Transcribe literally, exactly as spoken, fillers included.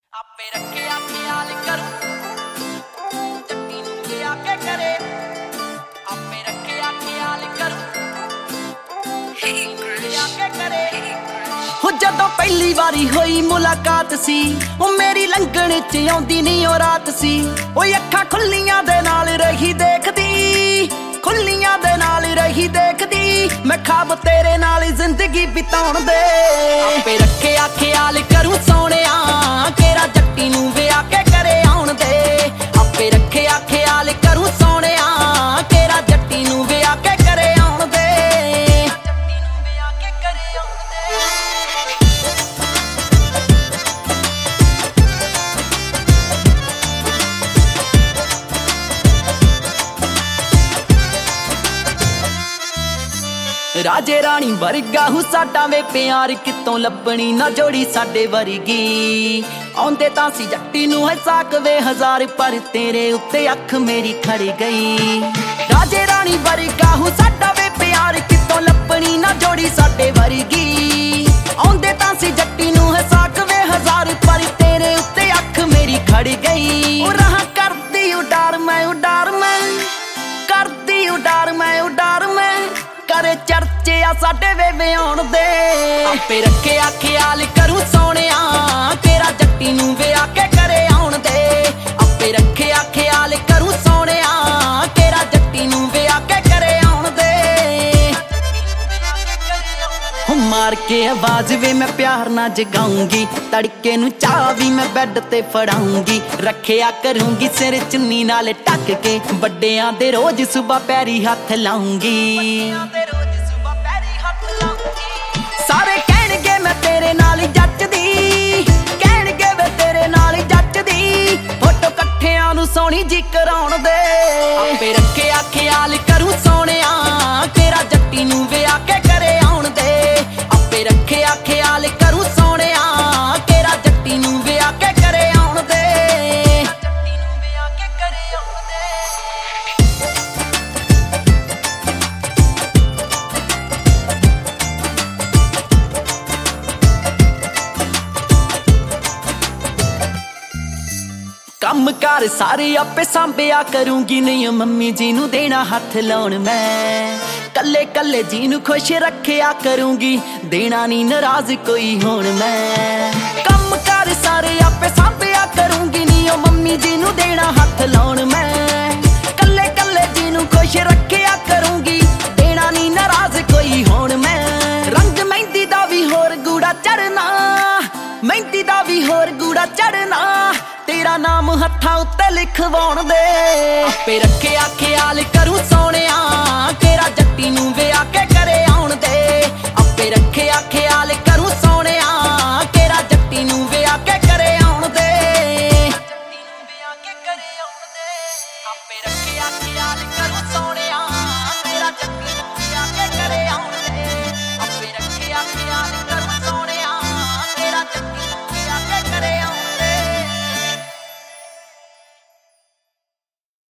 ਆਪੇ ਰੱਖਿਆ ਖਿਆਲ ਕਰੂ ਜੱਟੀ ਨੂੰ ਲਿਆ ਕੇ ਕਰੇ ਆਪੇ ਰੱਖਿਆ ਖਿਆਲ ਕਰੂ ਲਿਆ ਕੇ ਕਰੇ ਹੋ ਜਦੋਂ ਪਹਿਲੀ ਵਾਰੀ ਹੋਈ ਮੁਲਾਕਾਤ ਸੀ ਉਹ ਮੇਰੀ ਲੰਘਣ ਚ ਆਉਂਦੀ ਨਹੀਂ ਉਹ ਰਾਤ ਸੀ ਉਹ ਅੱਖਾਂ ਖੁੱਲੀਆਂ ਦੇ ਨਾਲ ਰਹੀ ਦੇਖਦੀ ਖੁੱਲੀਆਂ ਦੇ ਨਾਲ ਰਹੀ ਦੇਖਦੀ ਮੈਂ ਖਾਬ ਤੇਰੇ ਨਾਲ ਜ਼ਿੰਦਗੀ ਬਿਤਾਉਣ ਦੇ ਆਪੇ ਰੱਖਿਆ ਖਿਆਲ ਕਰੂ ਸੋਹਣਿਆ ਕਿਹੜਾ ਜੱਟੀ ਨੂੰ ਵਿਆਹ ਕੇ ਕਰੇ ਆਉਣ ਦੇ ਆਪੇ ਰੱਖਿਆ ਖਿਆਲ ਕਰੂ ਸੋਹਣਿਆ ਕਿਹੜਾ ਜੱਟੀ ਨੂੰ ਵਿਆਹ ਕੇ ਕਰੇ ਆਉਣ ਦੇ ਜੱਟੀ ਨੂੰ ਵਿਆਹ ਕੇ ਕਰੇ ਆਉਣ ਦੇ ਰਾਜੇ ਰਾਣੀ ਵਰਗਾ ਹੂ ਸਾਡਾ ਵੇ ਪਿਆਰ ਕਿਤੋਂ ਲੱਭਣੀ ਨਾ ਜੋੜੀ ਸਾਡੇ ਵਰਗੀ ਆਉਂਦੇ ਤਾਂ ਸੀ ਜੱਟੀ ਨੂੰ ਹੈ ਸਾਕ ਵੇ ਹਜ਼ਾਰ ਪਰ ਤੇਰੇ ਉੱਤੇ ਅੱਖ ਮੇਰੀ ਖੜ ਗਈ ਰਾਜੇ ਰਾਣੀ ਵਰਗਾ ਹੂ ਸਾਡਾ ਵੇ ਪਿਆਰ ਕਿਤੋਂ ਲੱਭਣੀ ਨਾ ਜੋੜੀ ਸਾਡੇ ਵਰਗੀ ਆਉਂਦੇ ਤਾਂ ਸੀ ਜੱਟੀ ਨੂੰ ਹੈ ਸਾਕ ਵੇ ਹਜ਼ਾਰ ਪਰ ਤੇਰੇ ਉੱਤੇ ਅੱਖ ਮੇਰੀ ਖੜ ਗਈ ਉਹ ਰਹਾ ਕਰਦੀ ਉਡਾਰ ਮੈਂ ਉਡਾਰ ਮੈਂ ਕਰਦੀ ਉਡਾਰ ਮੈਂ ਉਡਾਰ ਮੈਂ ਕਰੇ ਚਰਚੇ ਆ ਸਾਡੇ ਵੇ ਵਿਆਉਣ ਦੇ ਆਪੇ ਰੱਖਿਆ ਖਿਆਲ ਕਰੂ ਸੋਹਣਿਆ ਕਿਹੜਾ ਜੱਟੀ ਨੂੰ ਵਿਆਹ ਕੇ ਕਰੇ ਆਉਣ ਦੇ ਆਪੇ ਰੱਖਿਆ ਖਿਆਲ ਕਰੂ ਸੋਹਣਿਆ ਕਿਹੜਾ ਜੱਟੀ ਨੂੰ ਵਿਆਹ ਕੇ ਕਰੇ ਆਉਣ ਦੇ ਹੋ ਮਾਰ ਕੇ ਆਵਾਜ਼ ਵੇ ਮੈਂ ਪਿਆਰ ਨਾਲ ਜਗਾਉਂਗੀ ਤੜਕੇ ਨੂੰ ਚਾਹ ਵੀ ਮੈਂ ਬੈੱਡ ਤੇ ਫੜਾਉਂਗੀ ਰੱਖਿਆ ਕਰੂੰਗੀ ਸਿਰ ਚੁੰਨੀ ਨਾਲ ਢੱਕ ਕੇ ਵੱਡਿਆਂ ਦੇ ਰੋਜ਼ ਸੁਬਾ ਪੈਰੀ ਹੱਥ ਲਾਉਂਗੀ ਸਾਰੇ ਕਹਿਣਗੇ ਮੈਂ ਤੇਰੇ ਨਾਲ ਜੱਚਦੀ ਕਹਿਣਗੇ ਵੇ ਤੇਰੇ ਨਾਲ ਜੱਚਦੀ ਫੋਟੋ ਇਕੱਠਿਆਂ ਨੂੰ ਸੋਹਣੀ ਜੀ ਕਰਾਉਣ ਦੇ ਆਪੇ ਰੱਖਿਆ ਖਿਆਲ ਕਰੂ ਸੋਹਣਿਆ ਕਿਹੜਾ ਜੱਟੀ ਨੂੰ ਵਿਆਹ ਕੇ ਕਰੇ ਆਉਣ ਦੇ ਆਪੇ ਰੱਖਿਆ ਖਿਆਲ ਕਰੂ ਸੋਹਣਿਆ ਕਿਹੜਾ ਜੱਟੀ ਨੂੰ ਵਿਆਹ ਕੇ ਕਰੇ ਆਉਣ ਦੇ ਜੱਟੀ ਨੂੰ ਵਿਆਹ ਕੇ ਕਰੇ ਆਉਣ ਦੇ ਕੰਮ ਕਾਰ ਸਾਰੇ ਆਪੇ ਸੰਭਿਆ ਕਰੂੰਗੀ ਨਹੀਂ ਮੰਮੀ ਜੀ ਨੂੰ ਦੇਣਾ ਹੱਥ ਲਾਉਣ ਮੈਂ ਕੱਲੇ ਕੱਲੇ ਜੀ ਨੂੰ ਖੁਸ਼ ਰੱਖਿਆ ਕਰੂੰਗੀ ਦੇਣਾ ਨਹੀਂ ਨਾਰਾਜ਼ ਕੋਈ ਹੁਣ ਮੈਂ ਕੰਮ ਕਾਰ ਸਾਰੇ ਆਪੇ ਸੰਭਿਆ ਕਰੂੰਗੀ ਨਹੀਂ ਮੰਮੀ ਜੀ ਨੂੰ ਦੇਣਾ ਹੱਥ ਲਾਉਣ ਮੈਂ ਕੱਲੇ ਕੱਲੇ ਜੀ ਨੂੰ ਖੁਸ਼ ਰੱਖਿਆ ਕਰੂੰਗੀ ਦੇਣਾ ਨਹੀਂ ਨਾਰਾਜ਼ ਕੋਈ ਹੁਣ ਮੈਂ ਰੰਗ ਮਹਿੰਦੀ ਦਾ ਵੀ ਹੋਰ ਗੂੜਾ ਚੜਨਾ ਮਹਿੰਦੀ ਦਾ ਵੀ ਹੋਰ ਗੂੜਾ ਚੜਨਾ ਤੇਰਾ ਨਾਮ ਹੱਥਾਂ ਉੱਤੇ ਲਿਖਵਾਉਣ ਦੇ ਆਪੇ ਰੱਖਿਆ ਖਿਆਲ ਕਰੂ ਸੋਹਣਿਆ ਕਿਹੜਾ